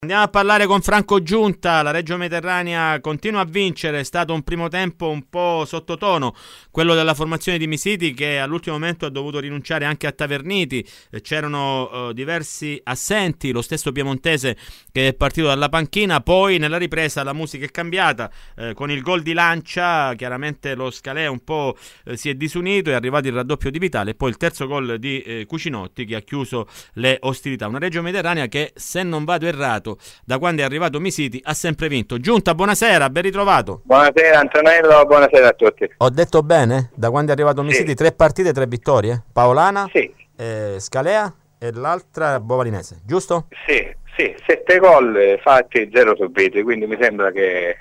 Andiamo a parlare con Franco Giunta. La Reggio Mediterranea continua a vincere, è stato un primo tempo un po' sottotono, quello della formazione di Misiti, che all'ultimo momento ha dovuto rinunciare anche a Taverniti. C'erano diversi assenti, lo stesso piemontese che è partito dalla panchina. Poi nella ripresa la musica è cambiata, con il gol di Lancia chiaramente lo Scalea un po' si è disunito, è arrivato il raddoppio di Vitale e poi il terzo gol di Cucinotti che ha chiuso le ostilità. Una Reggio Mediterranea che, se non vado errato, da quando è arrivato Misiti ha sempre vinto. Giunta, buonasera, ben ritrovato. Buonasera Antonello, buonasera a tutti. Ho detto bene? Da quando è arrivato Misiti, Sì. 3 partite, 3 vittorie? Paolana, Sì, Scalea e l'altra Bovalinese, giusto? sì, 7 gol fatti, 0 subiti, quindi mi sembra che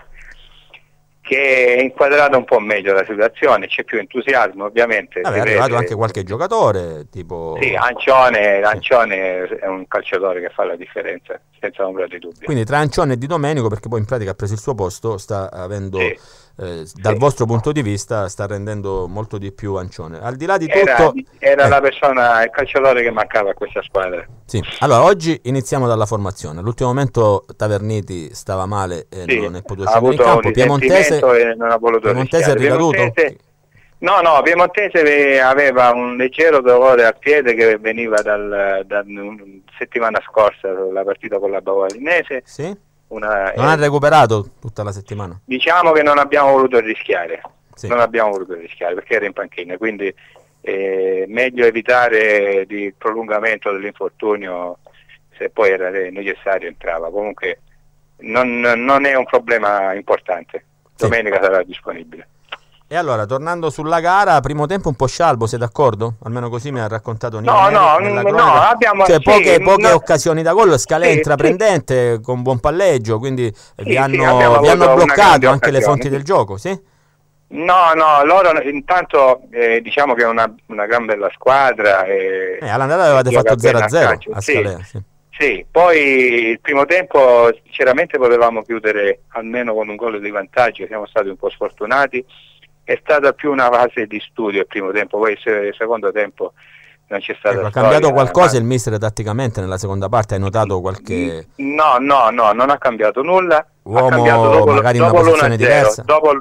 è inquadrata un po' meglio la situazione, c'è più entusiasmo ovviamente. È arrivato anche qualche giocatore, tipo... Sì, Ancione è un calciatore che fa la differenza, senza ombra di dubbio. Quindi tra Ancione e Di Domenico, perché poi in pratica ha preso il suo posto, sta avendo... Sì. Dal vostro punto di vista sta rendendo molto di più Ancione. Al di là di tutto era la persona, il calciatore che mancava a questa squadra. Sì. Allora oggi iniziamo dalla formazione. All'ultimo momento Taverniti stava male e Sì, non è potuto ha scendere in avuto campo. un Piemontese e non ha voluto Piemontese è ricaduto? No, Piemontese aveva un leggero dolore al piede che veniva da settimana scorsa, la partita con la Bovalinese. Sì? Non ha recuperato tutta la settimana? Diciamo che non abbiamo voluto rischiare, Sì. Perché era in panchina, quindi meglio evitare il prolungamento dell'infortunio, se poi era necessario entrava. Comunque non è un problema importante, domenica sarà disponibile. E allora, tornando sulla gara, primo tempo un po' scialbo, sei d'accordo? Almeno così mi ha raccontato Nino nella cronaca. Abbiamo... Cioè, sì, poche occasioni da gol, Scalea sì, intraprendente, con buon palleggio, quindi vi hanno abbiamo bloccato anche occasione, le fonti del gioco, sì? No, loro intanto diciamo che è una gran bella squadra. All'andata avevate fatto 0-0 a Scalea, sì. Sì, poi il primo tempo sinceramente potevamo chiudere almeno con un gol di vantaggio, siamo stati un po' sfortunati. È stata più una fase di studio il primo tempo, poi il secondo tempo non c'è stata ha cambiato qualcosa il mister tatticamente nella seconda parte? Hai notato qualche... No, non ha cambiato nulla. Uomo ha cambiato magari in una posizione diversa? Dopo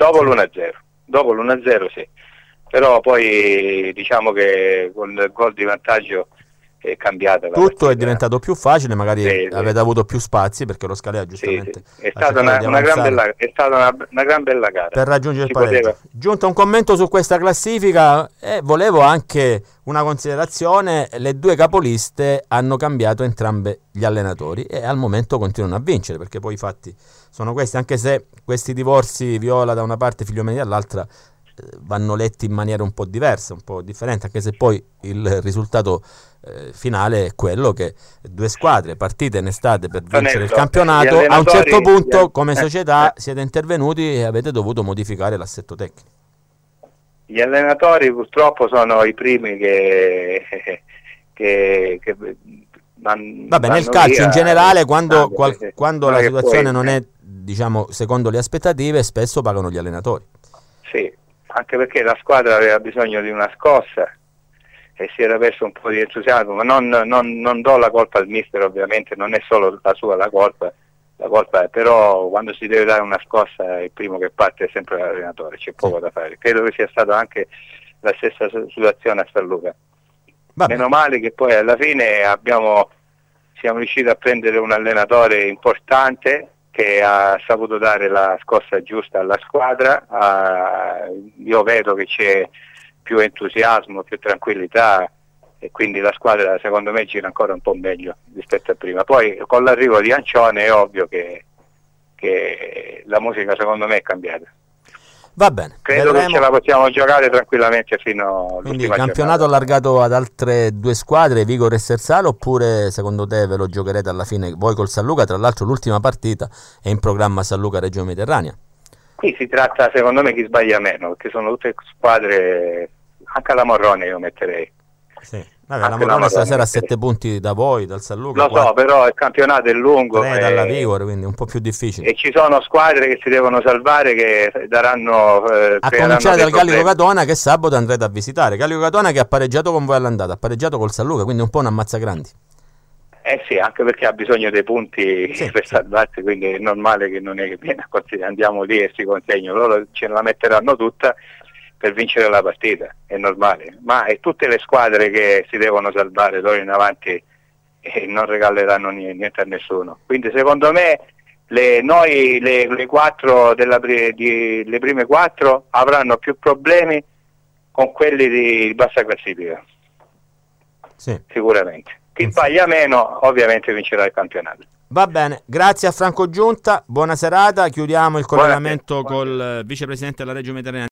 l'1-0 sì. Però poi diciamo che con il gol di vantaggio è cambiata la tutto partita. È diventato più facile, magari Sì. avete avuto più spazi perché lo Scalea giustamente È stata una gran bella gara per raggiungere il poteva... pareggio. Giunta un commento su questa classifica e volevo anche una considerazione: le due capoliste hanno cambiato entrambe gli allenatori e al momento continuano a vincere, perché poi i fatti sono questi, anche se questi divorzi, Viola da una parte, Figliomeni dall'altra, vanno letti in maniera un po' diversa, un po' differente, anche se poi il risultato finale è quello che due squadre partite in estate per vincere il campionato, a un certo punto come società siete intervenuti e avete dovuto modificare l'assetto tecnico. Gli allenatori purtroppo sono i primi che vabbè, nel calcio via, in generale quando la situazione poi, non è, diciamo, secondo le aspettative, spesso pagano gli allenatori. Sì, anche perché la squadra aveva bisogno di una scossa e si era perso un po' di entusiasmo, ma non do la colpa al mister, ovviamente non è solo la sua la colpa è però quando si deve dare una scossa il primo che parte è sempre l'allenatore, c'è poco da fare. Credo che sia stata anche la stessa situazione a San Luca. Meno male che poi alla fine siamo riusciti a prendere un allenatore importante che ha saputo dare la scossa giusta alla squadra. Io vedo che c'è più entusiasmo, più tranquillità e quindi la squadra secondo me gira ancora un po' meglio rispetto a prima. Poi con l'arrivo di Ancione è ovvio che la musica secondo me è cambiata. Va bene, credo che ce la possiamo giocare tranquillamente fino all'ultima quindi il campionato allargato ad altre due squadre, Vigor e Sersale, oppure secondo te ve lo giocherete alla fine voi col San Luca? Tra l'altro l'ultima partita è in programma San Luca Reggio Mediterranea. Qui si tratta secondo me chi sbaglia meno, perché sono tutte squadre, anche la Morrone io metterei. Sì. Vabbè, la Morrone stasera a 7 punti da voi, dal San Luca. Lo so, però il campionato è lungo. 3 dalla Vigor, quindi un po' più difficile. E ci sono squadre che si devono salvare, che daranno... a cominciare dal Gallico Catona, che sabato andrete a visitare. Gallico Catona che ha pareggiato con voi all'andata, ha pareggiato col San Luca, quindi un po' un ammazzagrandi. Sì, anche perché ha bisogno dei punti Sì, per salvarsi, quindi è normale che non è che viene a andiamo lì e si consegna, loro ce la metteranno tutta per vincere la partita, è normale, ma è tutte le squadre che si devono salvare d'ora in avanti e non regaleranno niente a nessuno, quindi secondo me le quattro le prime quattro avranno più problemi con quelli di bassa classifica, Sì. sicuramente. Chi sbaglia meno ovviamente vincerà il campionato. Va bene, grazie a Franco Giunta, buona serata, chiudiamo il collegamento col vicepresidente della Reggio Mediterranea.